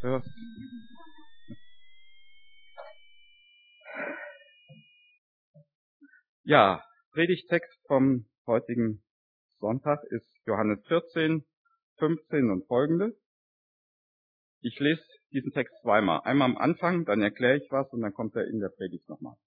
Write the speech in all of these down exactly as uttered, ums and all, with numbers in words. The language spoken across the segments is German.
hörst. Ja, Predigttext vom heutigen Sonntag ist Johannes vierzehn, fünfzehn und folgende. Ich lese diesen Text zweimal. Einmal am Anfang, dann erkläre ich was und dann kommt er in der Predigt nochmal.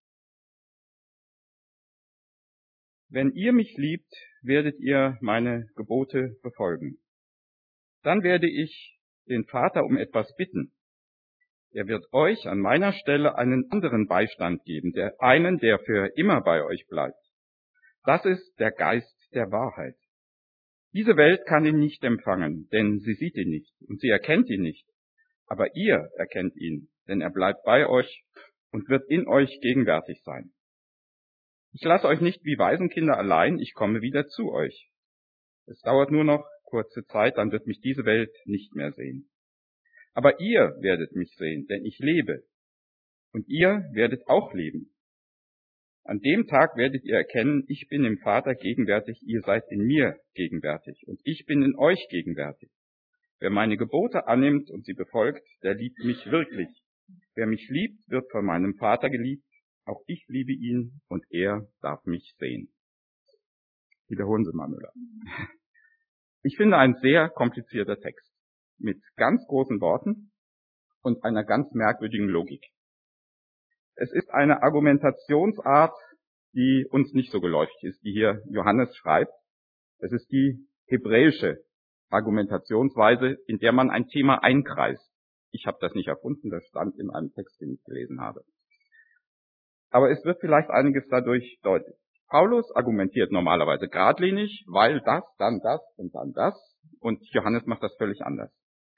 Wenn ihr mich liebt, werdet ihr meine Gebote befolgen. Dann werde ich den Vater um etwas bitten. Er wird euch an meiner Stelle einen anderen Beistand geben, der einen, der für immer bei euch bleibt. Das ist der Geist der Wahrheit. Diese Welt kann ihn nicht empfangen, denn sie sieht ihn nicht und sie erkennt ihn nicht. Aber ihr erkennt ihn, denn er bleibt bei euch und wird in euch gegenwärtig sein. Ich lasse euch nicht wie Waisenkinder allein, ich komme wieder zu euch. Es dauert nur noch kurze Zeit, dann wird mich diese Welt nicht mehr sehen. Aber ihr werdet mich sehen, denn ich lebe. Und ihr werdet auch leben. An dem Tag werdet ihr erkennen, ich bin im Vater gegenwärtig, ihr seid in mir gegenwärtig und ich bin in euch gegenwärtig. Wer meine Gebote annimmt und sie befolgt, der liebt mich wirklich. Wer mich liebt, wird von meinem Vater geliebt. Auch ich liebe ihn und er darf mich sehen. Wiederholen Sie mal, Müller. Ich finde ein sehr komplizierter Text mit ganz großen Worten und einer ganz merkwürdigen Logik. Es ist eine Argumentationsart, die uns nicht so geläufig ist, die hier Johannes schreibt. Es ist die hebräische Argumentationsweise, in der man ein Thema einkreist. Ich habe das nicht erfunden, das stand in einem Text, den ich gelesen habe. Aber es wird vielleicht einiges dadurch deutlich. Paulus argumentiert normalerweise geradlinig, weil das, dann das und dann das. Und Johannes macht das völlig anders.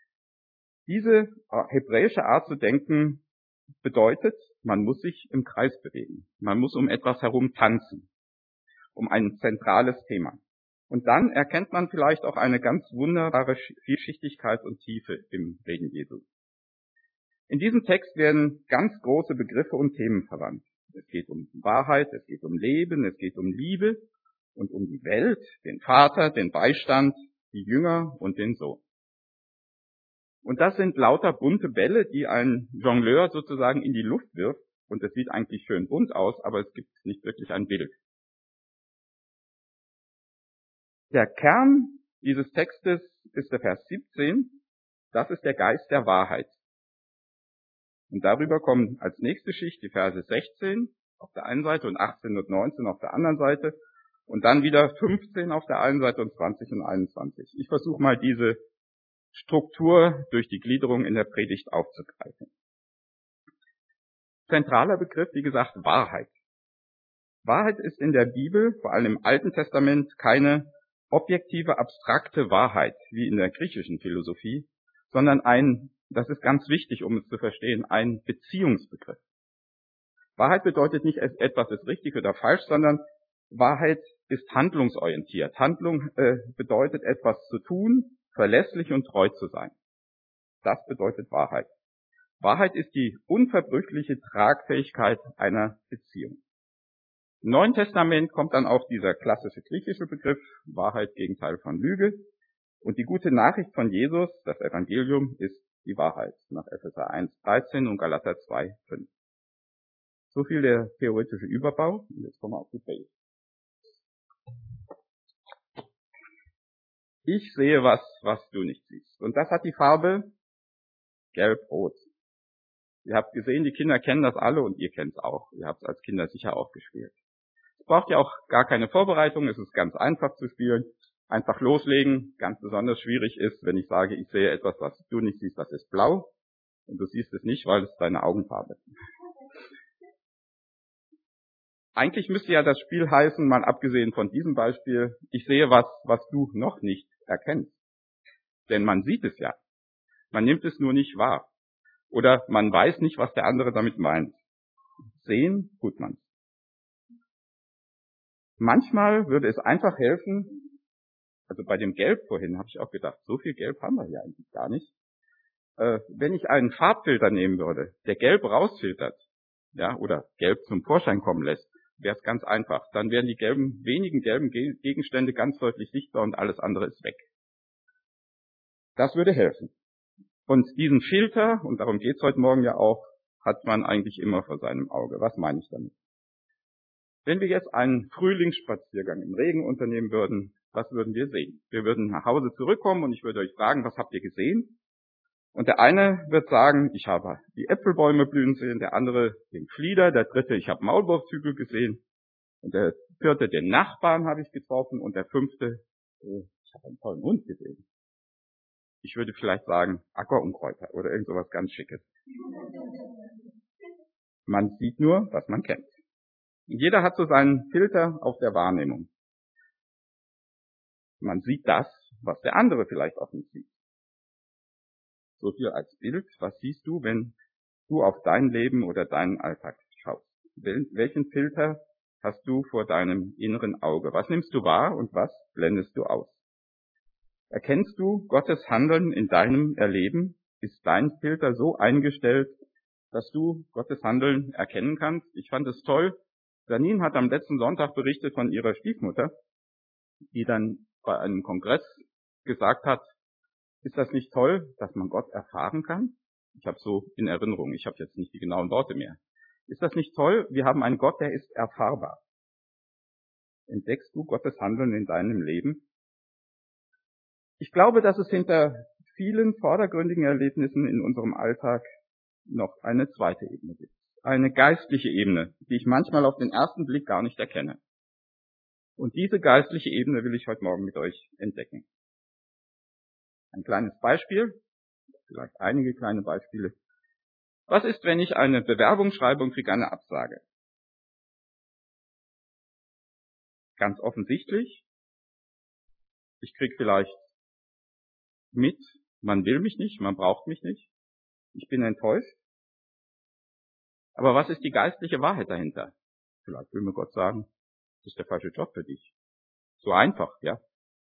Diese hebräische Art zu denken bedeutet, man muss sich im Kreis bewegen. Man muss um etwas herum tanzen, um ein zentrales Thema. Und dann erkennt man vielleicht auch eine ganz wunderbare Vielschichtigkeit und Tiefe im Reden Jesu. In diesem Text werden ganz große Begriffe und Themen verwandt. Es geht um Wahrheit, es geht um Leben, es geht um Liebe und um die Welt, den Vater, den Beistand, die Jünger und den Sohn. Und das sind lauter bunte Bälle, die ein Jongleur sozusagen in die Luft wirft. Und es sieht eigentlich schön bunt aus, aber es gibt nicht wirklich ein Bild. Der Kern dieses Textes ist der Vers siebzehn. Das ist der Geist der Wahrheit. Und darüber kommen als nächste Schicht die Verse sechzehn auf der einen Seite und achtzehn und neunzehn auf der anderen Seite. Und dann wieder fünfzehn auf der einen Seite und zwanzig und einundzwanzig. Ich versuche mal diese Struktur durch die Gliederung in der Predigt aufzugreifen. Zentraler Begriff, wie gesagt, Wahrheit. Wahrheit ist in der Bibel, vor allem im Alten Testament, keine objektive, abstrakte Wahrheit, wie in der griechischen Philosophie, sondern ein, das ist ganz wichtig, um es zu verstehen, ein Beziehungsbegriff. Wahrheit bedeutet nicht, etwas ist richtig oder falsch, sondern Wahrheit ist handlungsorientiert. Handlung äh, bedeutet, etwas zu tun, verlässlich und treu zu sein. Das bedeutet Wahrheit. Wahrheit ist die unverbrüchliche Tragfähigkeit einer Beziehung. Im Neuen Testament kommt dann auch dieser klassische griechische Begriff, Wahrheit, Gegenteil von Lüge. Und die gute Nachricht von Jesus, das Evangelium, ist die Wahrheit, nach Epheser eins, dreizehn und Galater zwei, fünf. So viel der theoretische Überbau. Und jetzt kommen wir auf die Predigt. Ich sehe was, was du nicht siehst. Und das hat die Farbe gelb-rot. Ihr habt gesehen, die Kinder kennen das alle und ihr kennt es auch. Ihr habt es als Kinder sicher auch gespielt. Es braucht ja auch gar keine Vorbereitung. Es ist ganz einfach zu spielen. Einfach loslegen. Ganz besonders schwierig ist, wenn ich sage, ich sehe etwas, was du nicht siehst, das ist blau. Und du siehst es nicht, weil es deine Augenfarbe ist. Eigentlich müsste ja das Spiel heißen, mal abgesehen von diesem Beispiel, ich sehe was, was du noch nicht erkennst. Denn man sieht es ja. Man nimmt es nur nicht wahr. Oder man weiß nicht, was der andere damit meint. Sehen tut man. Manchmal würde es einfach helfen, also bei dem Gelb vorhin habe ich auch gedacht, so viel Gelb haben wir hier eigentlich gar nicht. Äh, wenn ich einen Farbfilter nehmen würde, der Gelb rausfiltert, ja, oder Gelb zum Vorschein kommen lässt, wäre es ganz einfach. Dann wären die gelben, wenigen gelben Gegenstände ganz deutlich sichtbar und alles andere ist weg. Das würde helfen. Und diesen Filter, und darum geht's heute Morgen ja auch, hat man eigentlich immer vor seinem Auge. Was meine ich damit? Wenn wir jetzt einen Frühlingsspaziergang im Regen unternehmen würden, was würden wir sehen? Wir würden nach Hause zurückkommen und ich würde euch fragen, was habt ihr gesehen? Und der eine wird sagen, ich habe die Äpfelbäume blühen sehen, der andere den Flieder, der dritte, ich habe Maulwurfshügel gesehen, und der vierte, den Nachbarn habe ich getroffen, und der fünfte, äh, ich habe einen tollen Hund gesehen. Ich würde vielleicht sagen, Ackerunkräuter oder irgend sowas ganz Schickes. Man sieht nur, was man kennt. Jeder hat so seinen Filter auf der Wahrnehmung. Man sieht das, was der andere vielleicht auch nicht sieht. So viel als Bild. Was siehst du, wenn du auf dein Leben oder deinen Alltag schaust? Welchen Filter hast du vor deinem inneren Auge? Was nimmst du wahr und was blendest du aus? Erkennst du Gottes Handeln in deinem Erleben? Ist dein Filter so eingestellt, dass du Gottes Handeln erkennen kannst? Ich fand es toll. Janine hat am letzten Sonntag berichtet von ihrer Stiefmutter, die dann bei einem Kongress gesagt hat, ist das nicht toll, dass man Gott erfahren kann? Ich habe so in Erinnerung, ich habe jetzt nicht die genauen Worte mehr. Ist das nicht toll? Wir haben einen Gott, der ist erfahrbar. Entdeckst du Gottes Handeln in deinem Leben? Ich glaube, dass es hinter vielen vordergründigen Erlebnissen in unserem Alltag noch eine zweite Ebene gibt. Eine geistliche Ebene, die ich manchmal auf den ersten Blick gar nicht erkenne. Und diese geistliche Ebene will ich heute Morgen mit euch entdecken. Ein kleines Beispiel, vielleicht einige kleine Beispiele. Was ist, wenn ich eine Bewerbung schreibe und kriege eine Absage? Ganz offensichtlich, ich kriege vielleicht mit, man will mich nicht, man braucht mich nicht, ich bin enttäuscht. Aber was ist die geistliche Wahrheit dahinter? Vielleicht will mir Gott sagen, das ist der falsche Job für dich. So einfach, ja.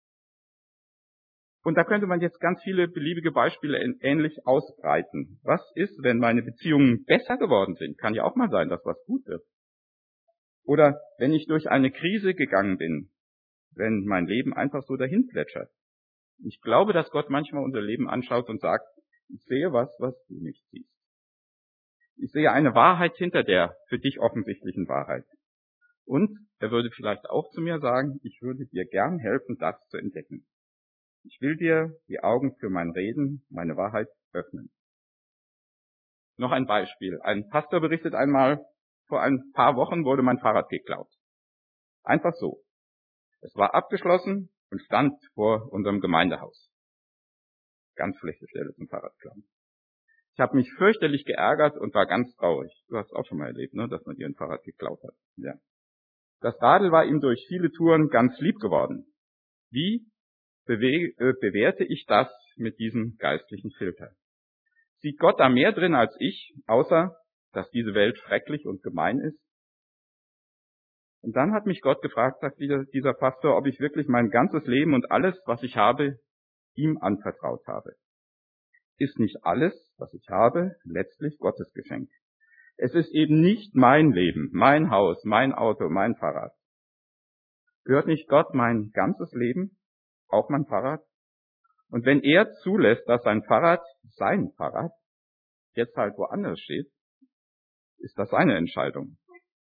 Und da könnte man jetzt ganz viele beliebige Beispiele ähnlich ausbreiten. Was ist, wenn meine Beziehungen besser geworden sind? Kann ja auch mal sein, dass was gut wird. Oder wenn ich durch eine Krise gegangen bin, wenn mein Leben einfach so dahin plätschert. Ich glaube, dass Gott manchmal unser Leben anschaut und sagt, ich sehe was, was du nicht siehst. Ich sehe eine Wahrheit hinter der für dich offensichtlichen Wahrheit. Und er würde vielleicht auch zu mir sagen, ich würde dir gern helfen, das zu entdecken. Ich will dir die Augen für mein Reden, meine Wahrheit öffnen. Noch ein Beispiel. Ein Pastor berichtet einmal, vor ein paar Wochen wurde mein Fahrrad geklaut. Einfach so. Es war abgeschlossen und stand vor unserem Gemeindehaus. Ganz schlechte Stelle zum Fahrradklauen. Ich habe mich fürchterlich geärgert und war ganz traurig. Du hast auch schon mal erlebt, ne, dass man dir ein Fahrrad geklaut hat. Ja. Das Radl war ihm durch viele Touren ganz lieb geworden. Wie bewe- äh, bewerte ich das mit diesem geistlichen Filter? Sieht Gott da mehr drin als ich, außer dass diese Welt schrecklich und gemein ist? Und dann hat mich Gott gefragt, sagt dieser, dieser Pastor, ob ich wirklich mein ganzes Leben und alles, was ich habe, ihm anvertraut habe. Ist nicht alles, was ich habe, letztlich Gottes Geschenk? Es ist eben nicht mein Leben, mein Haus, mein Auto, mein Fahrrad. Gehört nicht Gott mein ganzes Leben, auch mein Fahrrad? Und wenn er zulässt, dass sein Fahrrad, sein Fahrrad, jetzt halt woanders steht, ist das seine Entscheidung.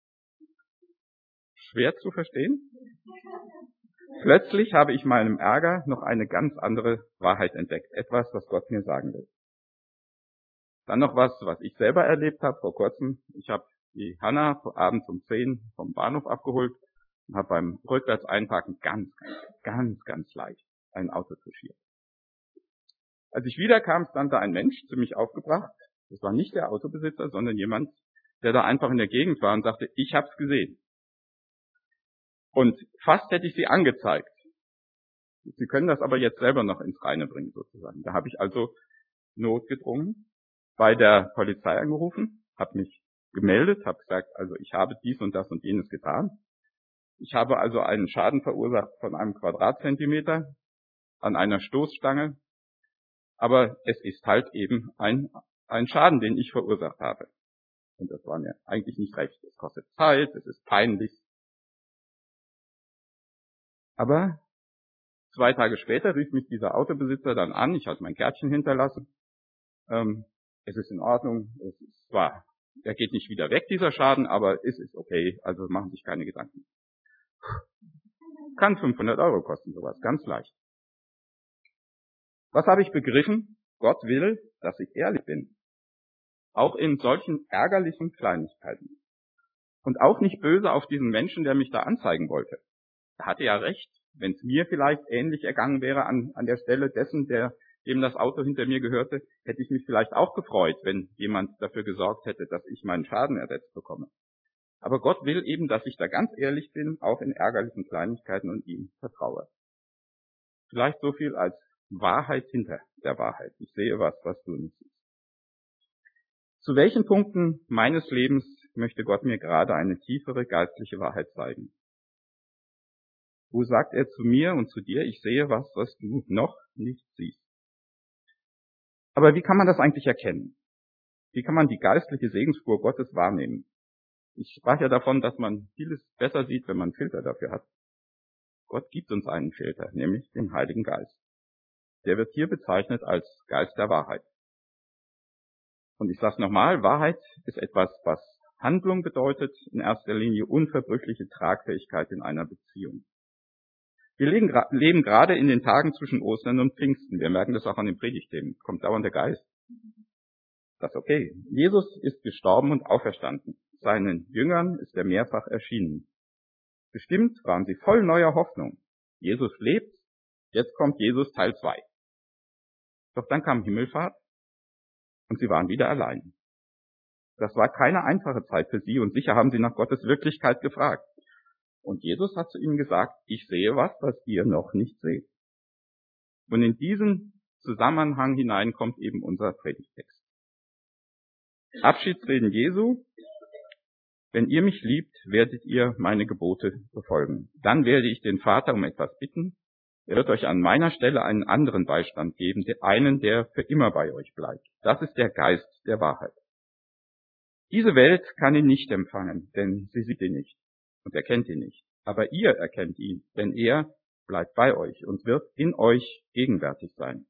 Schwer zu verstehen? Plötzlich habe ich meinem Ärger noch eine ganz andere Wahrheit entdeckt. Etwas, was Gott mir sagen will. Dann noch was, was ich selber erlebt habe vor kurzem. Ich habe die Hanna abends um zehn vom Bahnhof abgeholt und habe beim rückwärts einparken ganz, ganz, ganz leicht ein Auto touchiert. Als ich wiederkam, stand da ein Mensch, ziemlich aufgebracht. Das war nicht der Autobesitzer, sondern jemand, der da einfach in der Gegend war und sagte, ich hab's gesehen. Und fast hätte ich sie angezeigt. Sie können das aber jetzt selber noch ins Reine bringen, sozusagen. Da habe ich also notgedrungen bei der Polizei angerufen, habe mich gemeldet, habe gesagt, also ich habe dies und das und jenes getan. Ich habe also einen Schaden verursacht von einem Quadratzentimeter an einer Stoßstange, aber es ist halt eben ein, ein Schaden, den ich verursacht habe. Und das war mir eigentlich nicht recht. Es kostet Zeit, es ist peinlich. Aber zwei Tage später rief mich dieser Autobesitzer dann an, ich hatte mein Kärtchen hinterlassen, ähm, es ist in Ordnung, es ist zwar, er geht nicht wieder weg, dieser Schaden, aber es ist okay, also machen sich keine Gedanken. Kann fünfhundert Euro kosten, sowas, ganz leicht. Was habe ich begriffen? Gott will, dass ich ehrlich bin. Auch in solchen ärgerlichen Kleinigkeiten. Und auch nicht böse auf diesen Menschen, der mich da anzeigen wollte. Er hatte ja recht, wenn es mir vielleicht ähnlich ergangen wäre an, an der Stelle dessen, der, dem das Auto hinter mir gehörte, hätte ich mich vielleicht auch gefreut, wenn jemand dafür gesorgt hätte, dass ich meinen Schaden ersetzt bekomme. Aber Gott will eben, dass ich da ganz ehrlich bin, auch in ärgerlichen Kleinigkeiten und ihm vertraue. Vielleicht so viel als Wahrheit hinter der Wahrheit. Ich sehe was, was du nicht siehst. Zu welchen Punkten meines Lebens möchte Gott mir gerade eine tiefere geistliche Wahrheit zeigen? Wo sagt er zu mir und zu dir, ich sehe was, was du noch nicht siehst? Aber wie kann man das eigentlich erkennen? Wie kann man die geistliche Segensspur Gottes wahrnehmen? Ich sprach ja davon, dass man vieles besser sieht, wenn man einen Filter dafür hat. Gott gibt uns einen Filter, nämlich den Heiligen Geist. Der wird hier bezeichnet als Geist der Wahrheit. Und ich sage es nochmal, Wahrheit ist etwas, was Handlung bedeutet, in erster Linie unverbrüchliche Tragfähigkeit in einer Beziehung. Wir leben, leben gerade in den Tagen zwischen Ostern und Pfingsten. Wir merken das auch an den Predigtthemen. Kommt dauernd der Geist. Das ist okay. Jesus ist gestorben und auferstanden. Seinen Jüngern ist er mehrfach erschienen. Bestimmt waren sie voll neuer Hoffnung. Jesus lebt, jetzt kommt Jesus Teil zwei. Doch dann kam Himmelfahrt und sie waren wieder allein. Das war keine einfache Zeit für sie und sicher haben sie nach Gottes Wirklichkeit gefragt. Und Jesus hat zu ihnen gesagt, ich sehe was, was ihr noch nicht seht. Und in diesen Zusammenhang hinein kommt eben unser Predigtext. Abschiedsreden Jesu. Wenn ihr mich liebt, werdet ihr meine Gebote befolgen. Dann werde ich den Vater um etwas bitten. Er wird euch an meiner Stelle einen anderen Beistand geben, einen, der für immer bei euch bleibt. Das ist der Geist der Wahrheit. Diese Welt kann ihn nicht empfangen, denn sie sieht ihn nicht und erkennt ihn nicht. Aber ihr erkennt ihn, denn er bleibt bei euch und wird in euch gegenwärtig sein.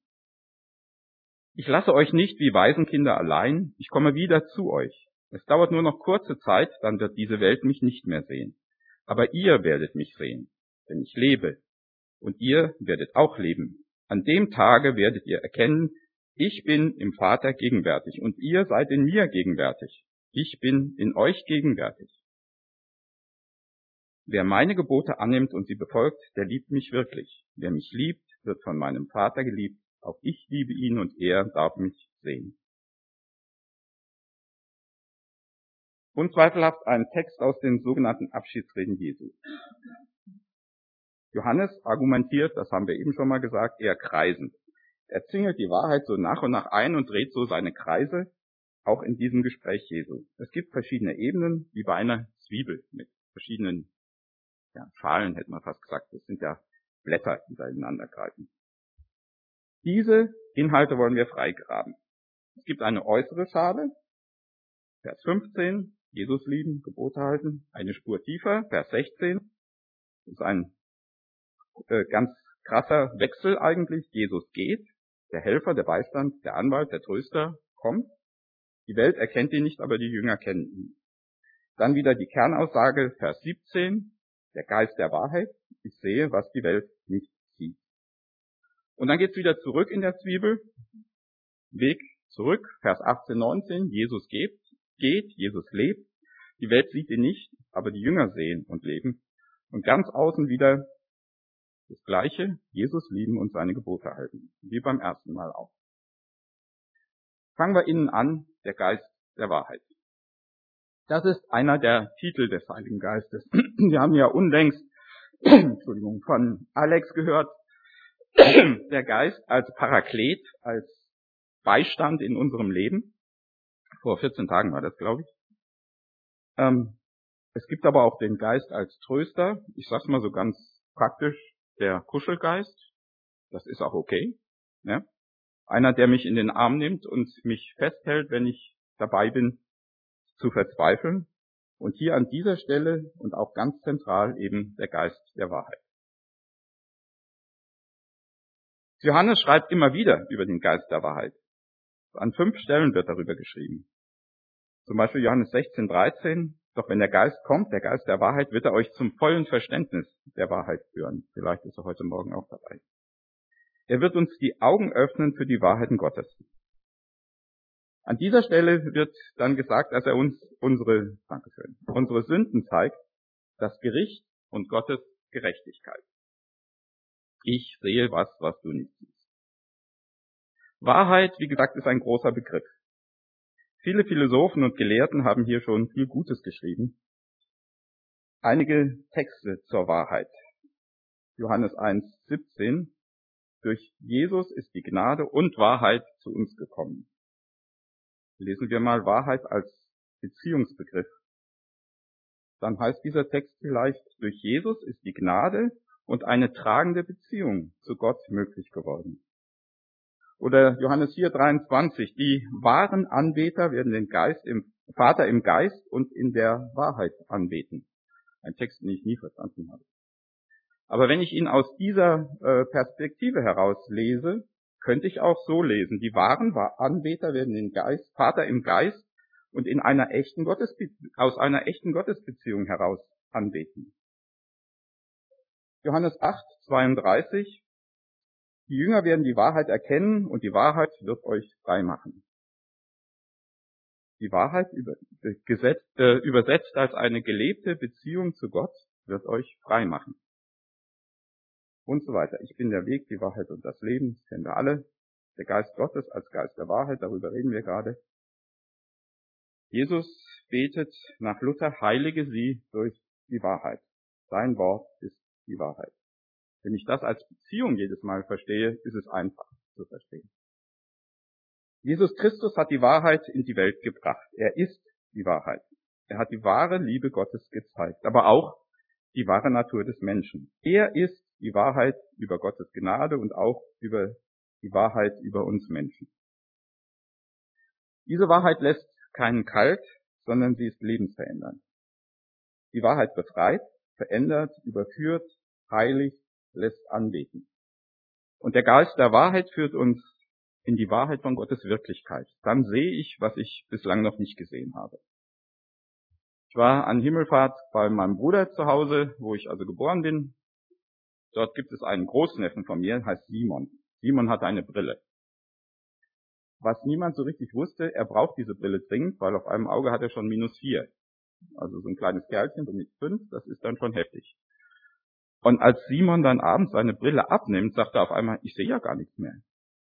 Ich lasse euch nicht wie Waisenkinder allein, ich komme wieder zu euch. Es dauert nur noch kurze Zeit, dann wird diese Welt mich nicht mehr sehen. Aber ihr werdet mich sehen, denn ich lebe. Und ihr werdet auch leben. An dem Tage werdet ihr erkennen, ich bin im Vater gegenwärtig und ihr seid in mir gegenwärtig. Ich bin in euch gegenwärtig. Wer meine Gebote annimmt und sie befolgt, der liebt mich wirklich. Wer mich liebt, wird von meinem Vater geliebt. Auch ich liebe ihn und er darf mich sehen. Unzweifelhaft ein Text aus den sogenannten Abschiedsreden Jesu. Johannes argumentiert, das haben wir eben schon mal gesagt, eher kreisend. Er zingelt die Wahrheit so nach und nach ein und dreht so seine Kreise, auch in diesem Gespräch Jesu. Es gibt verschiedene Ebenen, wie bei einer Zwiebel mit verschiedenen ja, Schalen, hätte man fast gesagt. Das sind ja Blätter, die da ineinander greifen. Diese Inhalte wollen wir freigraben. Es gibt eine äußere Schale, Vers fünfzehn, Jesus lieben, Gebote halten, eine Spur tiefer, Vers sechzehn, das ist ein äh, ganz krasser Wechsel eigentlich. Jesus geht, der Helfer, der Beistand, der Anwalt, der Tröster kommt. Die Welt erkennt ihn nicht, aber die Jünger kennen ihn. Dann wieder die Kernaussage, Vers siebzehn, der Geist der Wahrheit. Ich sehe, was die Welt nicht sieht. Und dann geht's wieder zurück in der Zwiebel. Weg zurück, Vers achtzehn, neunzehn, Jesus geht, geht, Jesus lebt. Die Welt sieht ihn nicht, aber die Jünger sehen und leben. Und ganz außen wieder das Gleiche, Jesus lieben und seine Gebote halten. Wie beim ersten Mal auch. Fangen wir innen an, der Geist der Wahrheit. Das ist einer der Titel des Heiligen Geistes. Wir haben ja unlängst, Entschuldigung, von Alex gehört, der Geist als Paraklet, als Beistand in unserem Leben. Vor vierzehn Tagen war das, glaube ich. Ähm, es gibt aber auch den Geist als Tröster. Ich sag's mal so ganz praktisch, der Kuschelgeist. Das ist auch okay. Ja? Einer, der mich in den Arm nimmt und mich festhält, wenn ich dabei bin, zu verzweifeln. Und hier an dieser Stelle und auch ganz zentral eben der Geist der Wahrheit. Johannes schreibt immer wieder über den Geist der Wahrheit. An fünf Stellen wird darüber geschrieben. Zum Beispiel Johannes sechzehn, dreizehn. Doch wenn der Geist kommt, der Geist der Wahrheit, wird er euch zum vollen Verständnis der Wahrheit führen. Vielleicht ist er heute Morgen auch dabei. Er wird uns die Augen öffnen für die Wahrheiten Gottes. An dieser Stelle wird dann gesagt, dass er uns unsere, Dankeschön, unsere Sünden zeigt, das Gericht und Gottes Gerechtigkeit. Ich sehe was, was du nicht siehst. Wahrheit, wie gesagt, ist ein großer Begriff. Viele Philosophen und Gelehrten haben hier schon viel Gutes geschrieben. Einige Texte zur Wahrheit. Johannes eins, siebzehn. Durch Jesus ist die Gnade und Wahrheit zu uns gekommen. Lesen wir mal Wahrheit als Beziehungsbegriff. Dann heißt dieser Text vielleicht, durch Jesus ist die Gnade und eine tragende Beziehung zu Gott möglich geworden. Oder Johannes vier, dreiundzwanzig, die wahren Anbeter werden den Geist im, Vater im Geist und in der Wahrheit anbeten. Ein Text, den ich nie verstanden habe. Aber wenn ich ihn aus dieser äh, Perspektive heraus lese, könnte ich auch so lesen. Die wahren Anbeter werden den Geist, Vater im Geist und in einer echten Gottesbe- aus einer echten Gottesbeziehung heraus anbeten. Johannes acht, zweiunddreißig. Die Jünger werden die Wahrheit erkennen und die Wahrheit wird euch frei machen. Die Wahrheit über, gesetzt, äh, übersetzt als eine gelebte Beziehung zu Gott wird euch frei machen. Und so weiter. Ich bin der Weg, die Wahrheit und das Leben, das kennen wir alle. Der Geist Gottes als Geist der Wahrheit, darüber reden wir gerade. Jesus betet nach Luther, heilige sie durch die Wahrheit. Sein Wort ist die Wahrheit. Wenn ich das als Beziehung jedes Mal verstehe, ist es einfach zu verstehen. Jesus Christus hat die Wahrheit in die Welt gebracht. Er ist die Wahrheit. Er hat die wahre Liebe Gottes gezeigt, aber auch die wahre Natur des Menschen. Er ist die Wahrheit über Gottes Gnade und auch über die Wahrheit über uns Menschen. Diese Wahrheit lässt keinen kalt, sondern sie ist lebensverändernd. Die Wahrheit befreit, verändert, überführt, heiligt, lässt anbeten. Und der Geist der Wahrheit führt uns in die Wahrheit von Gottes Wirklichkeit. Dann sehe ich, was ich bislang noch nicht gesehen habe. Ich war an Himmelfahrt bei meinem Bruder zu Hause, wo ich also geboren bin. Dort gibt es einen Großneffen von mir, heißt Simon. Simon hat eine Brille. Was niemand so richtig wusste, er braucht diese Brille dringend, weil auf einem Auge hat er schon minus vier. Also so ein kleines Kerlchen, so mit fünf, das ist dann schon heftig. Und als Simon dann abends seine Brille abnimmt, sagt er auf einmal, ich sehe ja gar nichts mehr.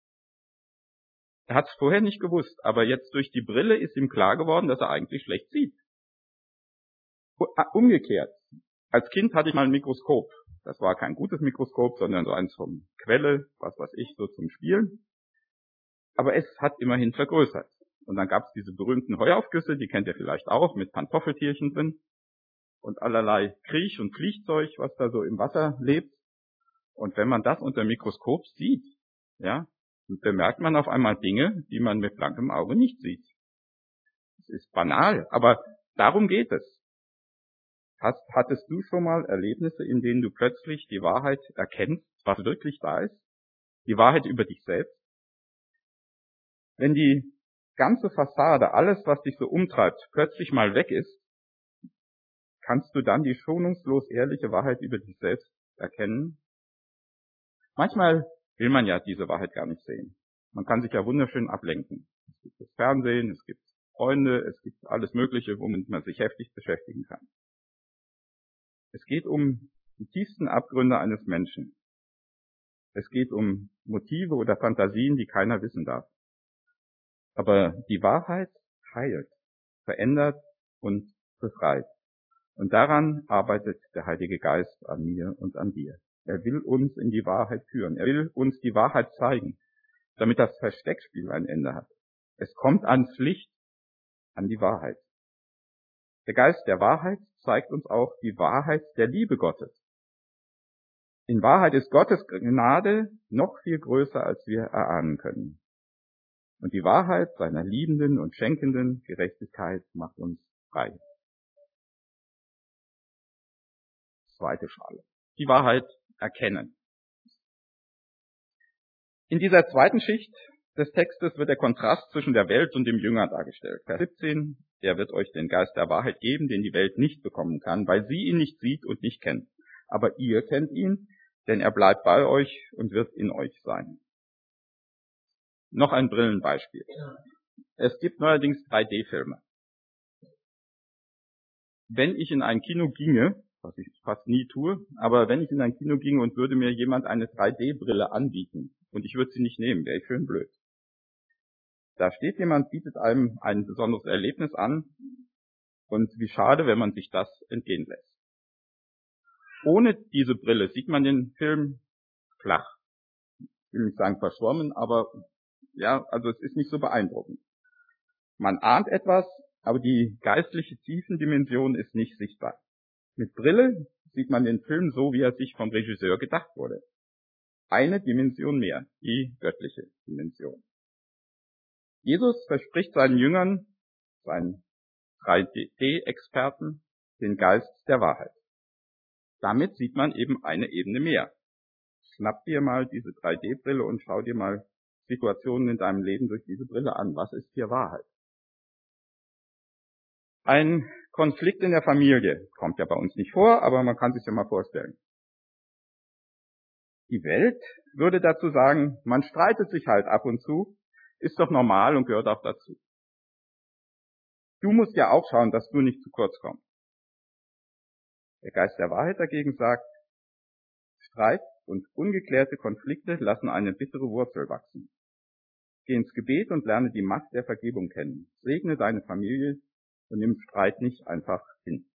Er hat es vorher nicht gewusst, aber jetzt durch die Brille ist ihm klar geworden, dass er eigentlich schlecht sieht. Umgekehrt. Als Kind hatte ich mal ein Mikroskop. Das war kein gutes Mikroskop, sondern so eins vom Quelle, was weiß ich, so zum Spielen. Aber es hat immerhin vergrößert. Und dann gab es diese berühmten Heuaufgüsse, die kennt ihr vielleicht auch, mit Pantoffeltierchen drin. Und allerlei Kriech- und Fliegzeug, was da so im Wasser lebt. Und wenn man das unter dem Mikroskop sieht, ja, bemerkt man auf einmal Dinge, die man mit blankem Auge nicht sieht. Es ist banal, aber darum geht es. Hast, hattest du schon mal Erlebnisse, in denen du plötzlich die Wahrheit erkennst, was wirklich da ist? Die Wahrheit über dich selbst? Wenn die ganze Fassade, alles, was dich so umtreibt, plötzlich mal weg ist, kannst du dann die schonungslos ehrliche Wahrheit über dich selbst erkennen? Manchmal will man ja diese Wahrheit gar nicht sehen. Man kann sich ja wunderschön ablenken. Es gibt das Fernsehen, es gibt Freunde, es gibt alles Mögliche, womit man sich heftig beschäftigen kann. Es geht um die tiefsten Abgründe eines Menschen. Es geht um Motive oder Fantasien, die keiner wissen darf. Aber die Wahrheit heilt, verändert und befreit. Und daran arbeitet der Heilige Geist an mir und an dir. Er will uns in die Wahrheit führen. Er will uns die Wahrheit zeigen, damit das Versteckspiel ein Ende hat. Es kommt ans Licht, an die Wahrheit. Der Geist der Wahrheit zeigt uns auch die Wahrheit der Liebe Gottes. In Wahrheit ist Gottes Gnade noch viel größer, als wir erahnen können. Und die Wahrheit seiner liebenden und schenkenden Gerechtigkeit macht uns frei. Zweite Schale. Die Wahrheit erkennen. In dieser zweiten Schicht des Textes wird der Kontrast zwischen der Welt und dem Jünger dargestellt. Vers siebzehn, er wird euch den Geist der Wahrheit geben, den die Welt nicht bekommen kann, weil sie ihn nicht sieht und nicht kennt. Aber ihr kennt ihn, denn er bleibt bei euch und wird in euch sein. Noch ein Brillenbeispiel. Es gibt neuerdings drei D-Filme. Wenn ich in ein Kino ginge, was ich fast nie tue, aber wenn ich in ein Kino ginge und würde mir jemand eine drei D-Brille anbieten und ich würde sie nicht nehmen, wäre ich schön blöd. Da steht jemand, bietet einem ein besonderes Erlebnis an und wie schade, wenn man sich das entgehen lässt. Ohne diese Brille sieht man den Film flach. Ich will nicht sagen verschwommen, aber ja, also es ist nicht so beeindruckend. Man ahnt etwas, aber die geistliche Tiefendimension ist nicht sichtbar. Mit Brille sieht man den Film so, wie er sich vom Regisseur gedacht wurde. Eine Dimension mehr, die göttliche Dimension. Jesus verspricht seinen Jüngern, seinen drei D-Experten, den Geist der Wahrheit. Damit sieht man eben eine Ebene mehr. Schnapp dir mal diese drei D-Brille und schau dir mal Situationen in deinem Leben durch diese Brille an. Was ist hier Wahrheit? Ein Konflikt in der Familie kommt ja bei uns nicht vor, aber man kann sich ja mal vorstellen. Die Welt würde dazu sagen, man streitet sich halt ab und zu, ist doch normal und gehört auch dazu. Du musst ja auch schauen, dass du nicht zu kurz kommst. Der Geist der Wahrheit dagegen sagt, Streit und ungeklärte Konflikte lassen eine bittere Wurzel wachsen. Geh ins Gebet und lerne die Macht der Vergebung kennen. Segne deine Familie und nimm Streit nicht einfach hin.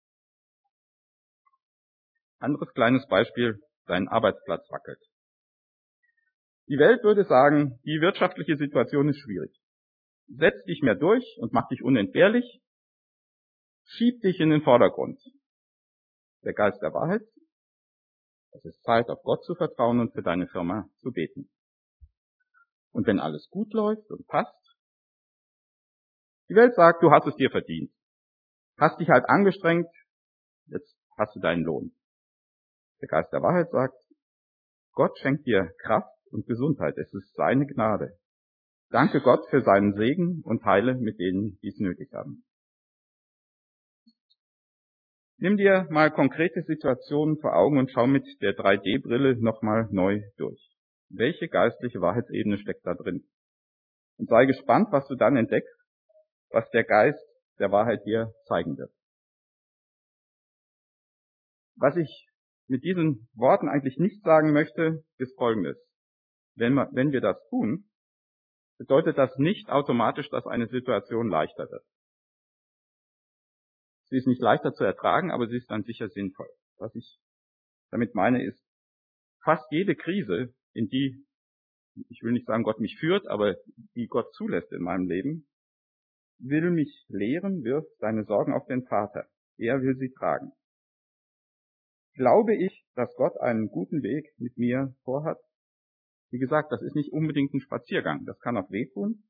Anderes kleines Beispiel, dein Arbeitsplatz wackelt. Die Welt würde sagen, die wirtschaftliche Situation ist schwierig. Setz dich mehr durch und mach dich unentbehrlich. Schieb dich in den Vordergrund. Der Geist der Wahrheit, es ist Zeit, auf Gott zu vertrauen und für deine Firma zu beten. Und wenn alles gut läuft und passt, die Welt sagt, du hast es dir verdient. Hast dich halt angestrengt, jetzt hast du deinen Lohn. Der Geist der Wahrheit sagt, Gott schenkt dir Kraft und Gesundheit. Es ist seine Gnade. Danke Gott für seinen Segen und heile mit denen, die es nötig haben. Nimm dir mal konkrete Situationen vor Augen und schau mit der drei D-Brille nochmal neu durch. Welche geistliche Wahrheitsebene steckt da drin? Und sei gespannt, was du dann entdeckst, was der Geist der Wahrheit dir zeigen wird. Was ich mit diesen Worten eigentlich nicht sagen möchte, ist Folgendes. Wenn wir, wenn wir das tun, bedeutet das nicht automatisch, dass eine Situation leichter wird. Sie ist nicht leichter zu ertragen, aber sie ist dann sicher sinnvoll. Was ich damit meine ist, fast jede Krise, in die, ich will nicht sagen, Gott mich führt, aber die Gott zulässt in meinem Leben, will mich lehren, wirf deine Sorgen auf den Vater. Er will sie tragen. Glaube ich, dass Gott einen guten Weg mit mir vorhat? Wie gesagt, das ist nicht unbedingt ein Spaziergang. Das kann auch wehtun.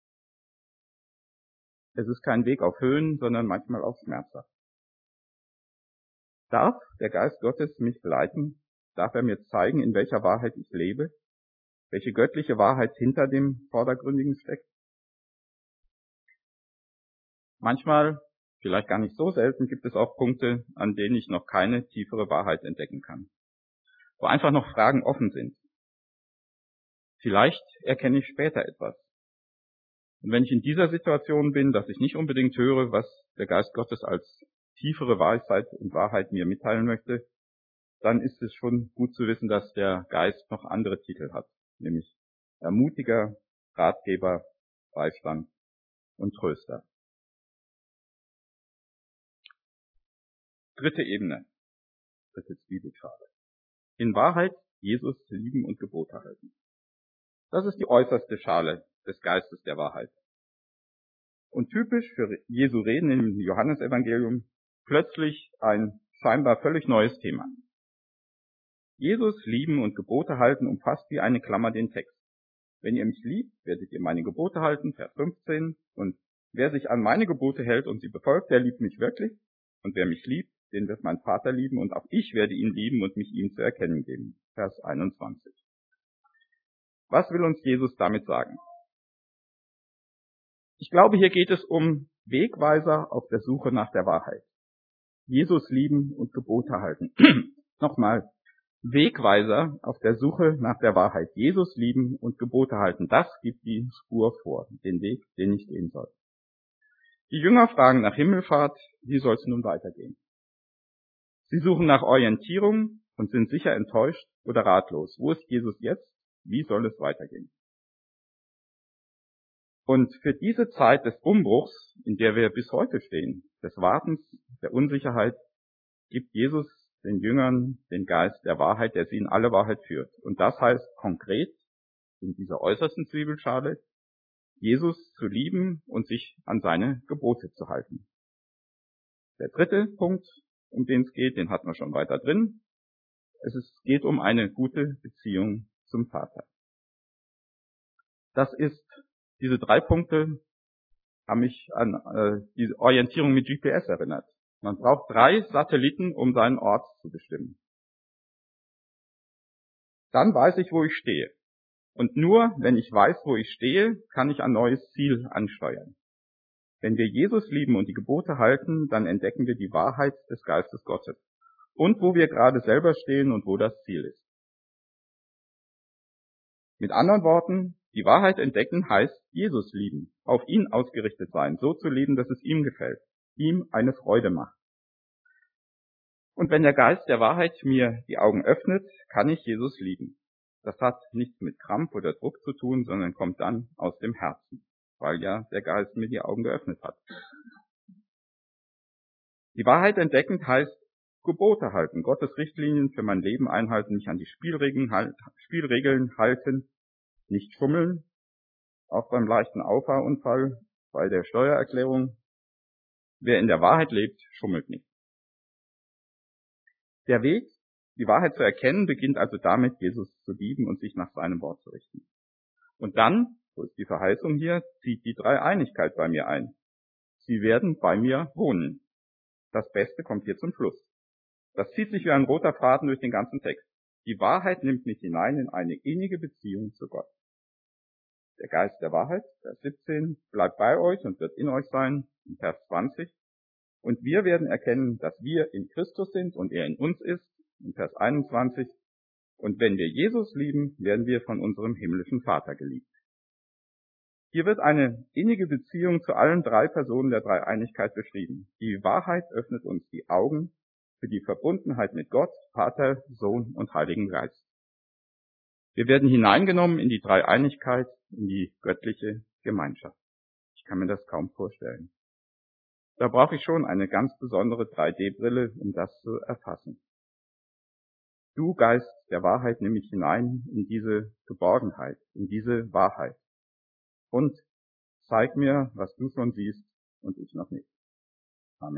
Es ist kein Weg auf Höhen, sondern manchmal auf Schmerzhaft. Darf der Geist Gottes mich leiten? Darf er mir zeigen, in welcher Wahrheit ich lebe? Welche göttliche Wahrheit hinter dem Vordergründigen steckt? Manchmal, vielleicht gar nicht so selten, gibt es auch Punkte, an denen ich noch keine tiefere Wahrheit entdecken kann. Wo einfach noch Fragen offen sind. Vielleicht erkenne ich später etwas. Und wenn ich in dieser Situation bin, dass ich nicht unbedingt höre, was der Geist Gottes als tiefere Weisheit und Wahrheit mir mitteilen möchte, dann ist es schon gut zu wissen, dass der Geist noch andere Titel hat, nämlich Ermutiger, Ratgeber, Beistand und Tröster. Dritte Ebene, dritte Zwiebelschale. In Wahrheit Jesus lieben und Gebote halten. Das ist die äußerste Schale des Geistes der Wahrheit. Und typisch für Jesu Reden im Johannesevangelium plötzlich ein scheinbar völlig neues Thema. Jesus lieben und Gebote halten umfasst wie eine Klammer den Text. Wenn ihr mich liebt, werdet ihr meine Gebote halten, Vers fünfzehn. Und wer sich an meine Gebote hält und sie befolgt, der liebt mich wirklich. Und wer mich liebt, den wird mein Vater lieben und auch ich werde ihn lieben und mich ihm zu erkennen geben. Vers einundzwanzig. Was will uns Jesus damit sagen? Ich glaube, hier geht es um Wegweiser auf der Suche nach der Wahrheit. Jesus lieben und Gebote halten. Nochmal, Wegweiser auf der Suche nach der Wahrheit. Jesus lieben und Gebote halten. Das gibt die Spur vor, den Weg, den ich gehen soll. Die Jünger fragen nach Himmelfahrt, wie soll es nun weitergehen? Sie suchen nach Orientierung und sind sicher enttäuscht oder ratlos. Wo ist Jesus jetzt? Wie soll es weitergehen? Und für diese Zeit des Umbruchs, in der wir bis heute stehen, des Wartens, der Unsicherheit, gibt Jesus den Jüngern den Geist der Wahrheit, der sie in alle Wahrheit führt. Und das heißt konkret, in dieser äußersten Zwiebelschale, Jesus zu lieben und sich an seine Gebote zu halten. Der dritte Punkt, um den es geht, den hatten wir schon weiter drin. Es ist, geht um eine gute Beziehung zum Vater. Das ist, diese drei Punkte haben mich an äh, die Orientierung mit G P S erinnert. Man braucht drei Satelliten, um seinen Ort zu bestimmen. Dann weiß ich, wo ich stehe. Und nur, wenn ich weiß, wo ich stehe, kann ich ein neues Ziel ansteuern. Wenn wir Jesus lieben und die Gebote halten, dann entdecken wir die Wahrheit des Geistes Gottes. Und wo wir gerade selber stehen und wo das Ziel ist. Mit anderen Worten, die Wahrheit entdecken heißt Jesus lieben, auf ihn ausgerichtet sein, so zu leben, dass es ihm gefällt, ihm eine Freude macht. Und wenn der Geist der Wahrheit mir die Augen öffnet, kann ich Jesus lieben. Das hat nichts mit Krampf oder Druck zu tun, sondern kommt dann aus dem Herzen, weil ja der Geist mir die Augen geöffnet hat. Die Wahrheit entdeckend heißt Gebote halten, Gottes Richtlinien für mein Leben einhalten, mich an die Spielregeln, Spielregeln halten, nicht schummeln, auch beim leichten Auffahrunfall, bei der Steuererklärung. Wer in der Wahrheit lebt, schummelt nicht. Der Weg, die Wahrheit zu erkennen, beginnt also damit, Jesus zu lieben und sich nach seinem Wort zu richten. Und dann, so ist die Verheißung hier, zieht die Dreieinigkeit bei mir ein. Sie werden bei mir wohnen. Das Beste kommt hier zum Schluss. Das zieht sich wie ein roter Faden durch den ganzen Text. Die Wahrheit nimmt mich hinein in eine innige Beziehung zu Gott. Der Geist der Wahrheit, Vers siebzehn, bleibt bei euch und wird in euch sein, in Vers zwanzig. Und wir werden erkennen, dass wir in Christus sind und er in uns ist, in Vers einundzwanzig. Und wenn wir Jesus lieben, werden wir von unserem himmlischen Vater geliebt. Hier wird eine innige Beziehung zu allen drei Personen der Dreieinigkeit beschrieben. Die Wahrheit öffnet uns die Augen für die Verbundenheit mit Gott, Vater, Sohn und Heiligen Geist. Wir werden hineingenommen in die Dreieinigkeit, in die göttliche Gemeinschaft. Ich kann mir das kaum vorstellen. Da brauche ich schon eine ganz besondere drei D Brille, um das zu erfassen. Du Geist der Wahrheit, nimm mich hinein in diese Geborgenheit, in diese Wahrheit. Und zeig mir, was du schon siehst und ich noch nicht.